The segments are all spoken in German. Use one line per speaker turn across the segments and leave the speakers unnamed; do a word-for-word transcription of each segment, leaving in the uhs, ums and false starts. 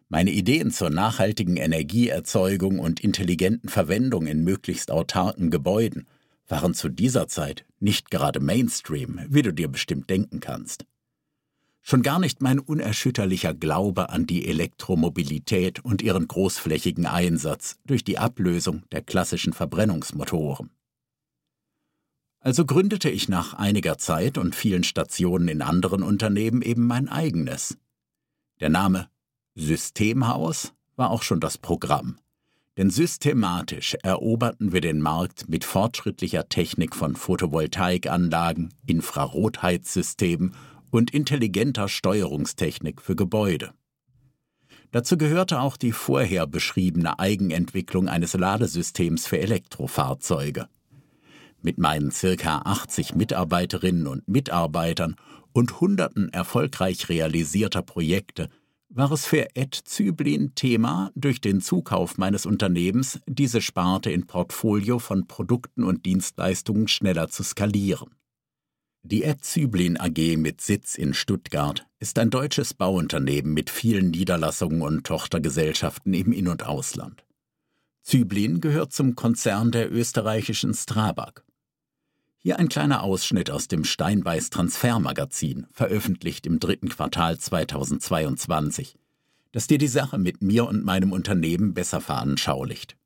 Meine Ideen zur nachhaltigen Energieerzeugung und intelligenten Verwendung in möglichst autarken Gebäuden waren zu dieser Zeit nicht gerade Mainstream, wie du dir bestimmt denken kannst. Schon gar nicht mein unerschütterlicher Glaube an die Elektromobilität und ihren großflächigen Einsatz durch die Ablösung der klassischen Verbrennungsmotoren. Also gründete ich nach einiger Zeit und vielen Stationen in anderen Unternehmen eben mein eigenes. Der Name Systemhaus war auch schon das Programm, denn systematisch eroberten wir den Markt mit fortschrittlicher Technik von Photovoltaikanlagen, Infrarotheizsystemen und intelligenter Steuerungstechnik für Gebäude. Dazu gehörte auch die vorher beschriebene Eigenentwicklung eines Ladesystems für Elektrofahrzeuge. Mit meinen circa achtzig Mitarbeiterinnen und Mitarbeitern und Hunderten erfolgreich realisierter Projekte war es für Ed Züblin Thema, durch den Zukauf meines Unternehmens diese Sparte in Portfolio von Produkten und Dienstleistungen schneller zu skalieren. Die Ed Züblin A G mit Sitz in Stuttgart ist ein deutsches Bauunternehmen mit vielen Niederlassungen und Tochtergesellschaften im In- und Ausland. Züblin gehört zum Konzern der österreichischen Strabag. Hier ein kleiner Ausschnitt aus dem Steinbeiß Transfermagazin, veröffentlicht im dritten Quartal zweitausendzweiundzwanzig, das dir die Sache mit mir und meinem Unternehmen besser veranschaulicht.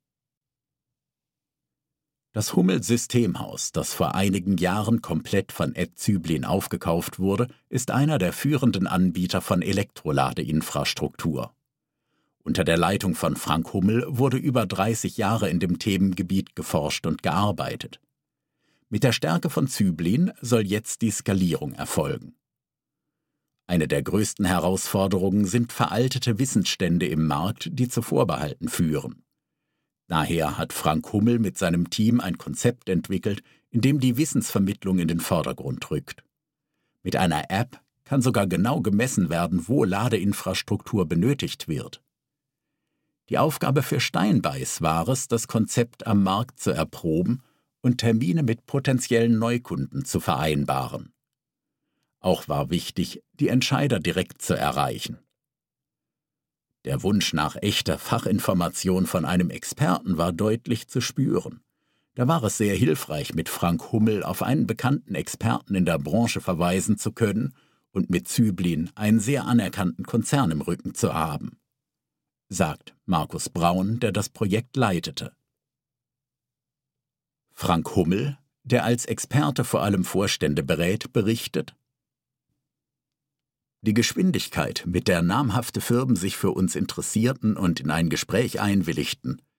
Das Hummel Systemhaus, das vor einigen Jahren komplett von Ed Züblin aufgekauft wurde, ist einer der führenden Anbieter von Elektroladeinfrastruktur. Unter der Leitung von Frank Hummel wurde über dreißig Jahre in dem Themengebiet geforscht und gearbeitet. Mit der Stärke von Züblin soll jetzt die Skalierung erfolgen. Eine der größten Herausforderungen sind veraltete Wissensstände im Markt, die zu Vorbehalten führen. Daher hat Frank Hummel mit seinem Team ein Konzept entwickelt, in dem die Wissensvermittlung in den Vordergrund rückt. Mit einer App kann sogar genau gemessen werden, wo Ladeinfrastruktur benötigt wird. Die Aufgabe für Steinbeiß war es, das Konzept am Markt zu erproben und Termine mit potenziellen Neukunden zu vereinbaren. Auch war wichtig, die Entscheider direkt zu erreichen. Der Wunsch nach echter Fachinformation von einem Experten war deutlich zu spüren. Da war es sehr hilfreich, mit Frank Hummel auf einen bekannten Experten in der Branche verweisen zu können und mit Züblin einen sehr anerkannten Konzern im Rücken zu haben, sagt Markus Braun, der das Projekt leitete. Frank Hummel, der als Experte vor allem Vorstände berät, berichtet: Die Geschwindigkeit, mit der namhafte Firmen sich für uns interessierten und in ein Gespräch einwilligten,